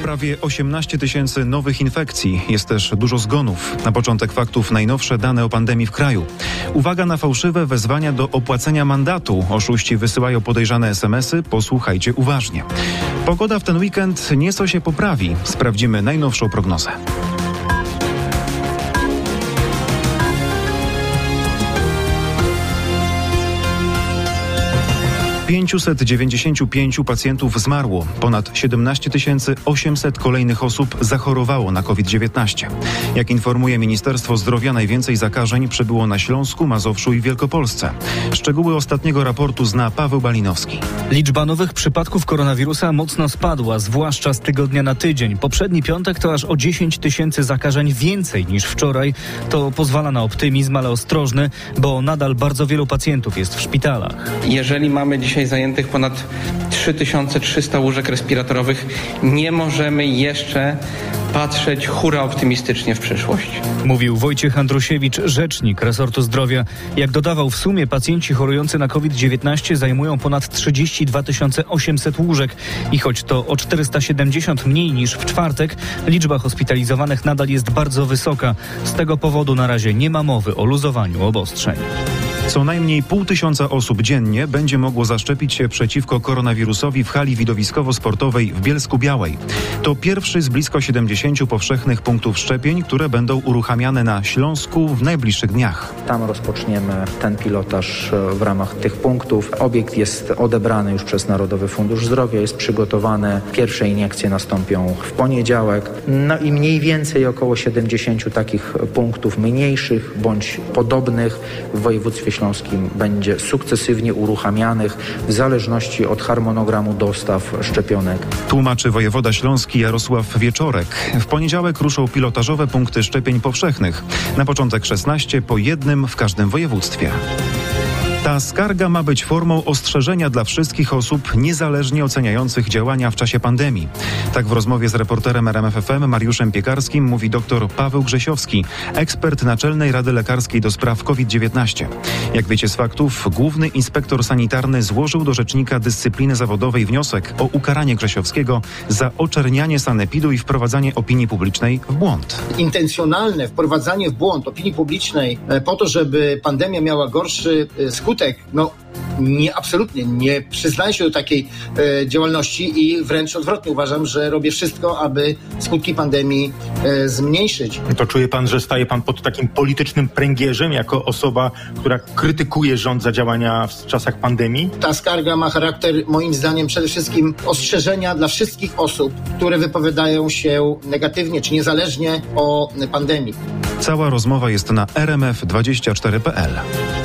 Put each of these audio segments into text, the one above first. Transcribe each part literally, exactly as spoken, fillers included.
Prawie osiemnaście tysięcy nowych infekcji. Jest też dużo zgonów. Na początek faktów najnowsze dane o pandemii w kraju. Uwaga na fałszywe wezwania do opłacenia mandatu. Oszuści wysyłają podejrzane es em esy. Posłuchajcie uważnie. Pogoda w ten weekend nieco się poprawi. Sprawdzimy najnowszą prognozę. pięćset dziewięćdziesięciu pięciu pacjentów zmarło. Ponad siedemnaście tysięcy osiemset kolejnych osób zachorowało na COVID dziewiętnaście. Jak informuje Ministerstwo Zdrowia, najwięcej zakażeń przybyło na Śląsku, Mazowszu i Wielkopolsce. Szczegóły ostatniego raportu zna Paweł Balinowski. Liczba nowych przypadków koronawirusa mocno spadła, zwłaszcza z tygodnia na tydzień. Poprzedni piątek to aż o dziesięć tysięcy zakażeń więcej niż wczoraj. To pozwala na optymizm, ale ostrożny, bo nadal bardzo wielu pacjentów jest w szpitalach. Jeżeli mamy dzisiaj zajętych ponad trzy tysiące trzysta łóżek respiratorowych, nie możemy jeszcze patrzeć hura optymistycznie w przyszłość. Mówił Wojciech Andrusiewicz, rzecznik resortu zdrowia. Jak dodawał, w sumie pacjenci chorujący na COVID dziewiętnaście zajmują ponad trzydzieści dwa tysiące osiemset łóżek i choć to o czterysta siedemdziesiąt mniej niż w czwartek, liczba hospitalizowanych nadal jest bardzo wysoka. Z tego powodu na razie nie ma mowy o luzowaniu obostrzeń. Co najmniej pół tysiąca osób dziennie będzie mogło zaszczepić się przeciwko koronawirusowi w hali widowiskowo-sportowej w Bielsku-Białej. To pierwszy z blisko siedemdziesięciu powszechnych punktów szczepień, które będą uruchamiane na Śląsku w najbliższych dniach. Tam rozpoczniemy ten pilotaż w ramach tych punktów. Obiekt jest odebrany już przez Narodowy Fundusz Zdrowia, jest przygotowany. Pierwsze iniekcje nastąpią w poniedziałek. No i mniej więcej około siedemdziesięciu takich punktów mniejszych bądź podobnych w województwie śląskim będzie sukcesywnie uruchamianych w zależności od harmonogramu dostaw szczepionek. Tłumaczy wojewoda śląski Jarosław Wieczorek. W poniedziałek ruszą pilotażowe punkty szczepień powszechnych. Na początek szesnaście, po jednym w każdym województwie. Ta skarga ma być formą ostrzeżenia dla wszystkich osób niezależnie oceniających działania w czasie pandemii. Tak w rozmowie z reporterem R M F F M Mariuszem Piekarskim mówi dr Paweł Grzesiowski, ekspert Naczelnej Rady Lekarskiej do spraw COVID dziewiętnaście. Jak wiecie z faktów, główny inspektor sanitarny złożył do Rzecznika Dyscypliny Zawodowej wniosek o ukaranie Grzesiowskiego za oczernianie sanepidu i wprowadzanie opinii publicznej w błąd. Intencjonalne wprowadzanie w błąd opinii publicznej po to, żeby pandemia miała gorszy skutek, no nie, absolutnie nie przyznaję się do takiej e, działalności i wręcz odwrotnie uważam, że robię wszystko, aby skutki pandemii e, zmniejszyć. To czuje pan, że staje pan pod takim politycznym pręgierzem jako osoba, która krytykuje rząd za działania w czasach pandemii? Ta skarga ma charakter moim zdaniem przede wszystkim ostrzeżenia dla wszystkich osób, które wypowiadają się negatywnie czy niezależnie o pandemii. Cała rozmowa jest na r m f dwadzieścia cztery kropka p l.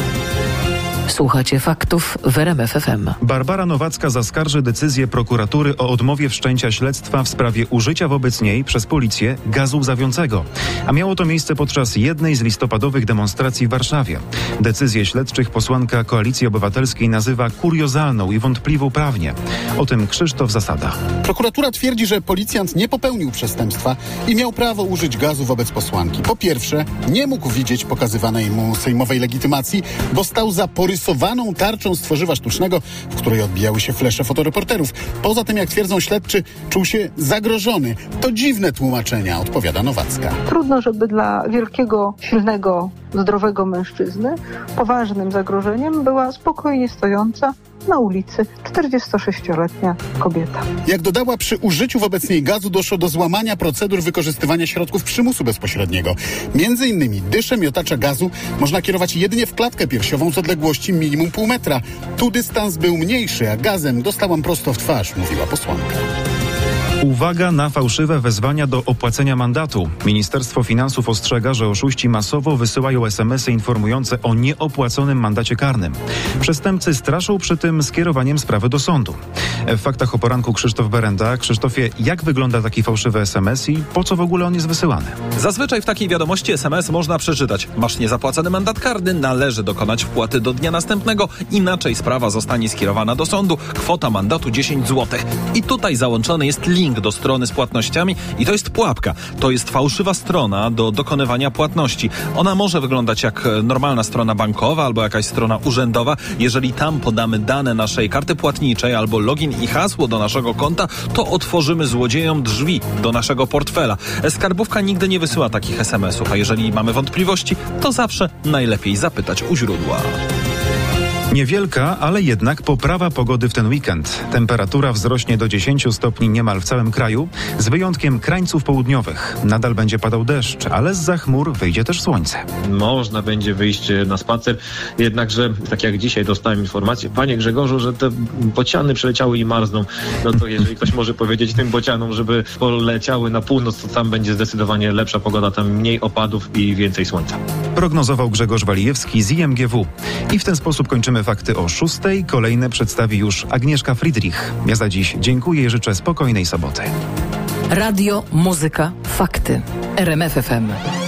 Słuchacie faktów w R M F F M. Barbara Nowacka zaskarży decyzję prokuratury o odmowie wszczęcia śledztwa w sprawie użycia wobec niej przez policję gazu łzawiącego. A miało to miejsce podczas jednej z listopadowych demonstracji w Warszawie. Decyzję śledczych posłanka Koalicji Obywatelskiej nazywa kuriozalną i wątpliwą prawnie. O tym Krzysztof Zasada. Prokuratura twierdzi, że policjant nie popełnił przestępstwa i miał prawo użyć gazu wobec posłanki. Po pierwsze, nie mógł widzieć pokazywanej mu sejmowej legitymacji, bo stał za porysowaną tarczą z tworzywa sztucznego, w której odbijały się flesze fotoreporterów. Poza tym, jak twierdzą śledczy, czuł się zagrożony. To dziwne tłumaczenia, odpowiada Nowacka. Trudno, żeby dla wielkiego, silnego, zdrowego mężczyzny poważnym zagrożeniem była spokojnie stojąca na ulicy czterdziestosześcioletnia kobieta. Jak dodała, przy użyciu wobec niej gazu doszło do złamania procedur wykorzystywania środków przymusu bezpośredniego. Między innymi dyszę miotacza gazu można kierować jedynie w klatkę piersiową z odległości minimum pół metra. Tu dystans był mniejszy, a gazem dostałam prosto w twarz, mówiła posłanka. Uwaga na fałszywe wezwania do opłacenia mandatu. Ministerstwo Finansów ostrzega, że oszuści masowo wysyłają es em esy informujące o nieopłaconym mandacie karnym. Przestępcy straszą przy tym skierowaniem sprawy do sądu. W Faktach o poranku Krzysztof Berenda. Krzysztofie, jak wygląda taki fałszywy es em es i po co w ogóle on jest wysyłany? Zazwyczaj w takiej wiadomości es em es można przeczytać: masz niezapłacony mandat karny, należy dokonać wpłaty do dnia następnego, inaczej sprawa zostanie skierowana do sądu, kwota mandatu dziesięć złotych. I tutaj załączony jest link link do strony z płatnościami i to jest pułapka. To jest fałszywa strona do dokonywania płatności. Ona może wyglądać jak normalna strona bankowa albo jakaś strona urzędowa. Jeżeli tam podamy dane naszej karty płatniczej albo login i hasło do naszego konta, to otworzymy złodziejom drzwi do naszego portfela. Skarbówka nigdy nie wysyła takich es em esów, a jeżeli mamy wątpliwości, to zawsze najlepiej zapytać u źródła. Niewielka, ale jednak poprawa pogody w ten weekend. Temperatura wzrośnie do dziesięć stopni niemal w całym kraju, z wyjątkiem krańców południowych. Nadal będzie padał deszcz, ale zza chmur wyjdzie też słońce. Można będzie wyjść na spacer, jednakże, tak jak dzisiaj dostałem informację, panie Grzegorzu, że te bociany przeleciały i marzną. No to jeżeli ktoś może powiedzieć tym bocianom, żeby poleciały na północ, to tam będzie zdecydowanie lepsza pogoda, tam mniej opadów i więcej słońca. Prognozował Grzegorz Walijewski z i em gie wu. I w ten sposób kończymy fakty o szóstej. Kolejne przedstawi już Agnieszka Friedrich. Ja za dziś dziękuję i życzę spokojnej soboty. Radio, muzyka, fakty. R M F F M.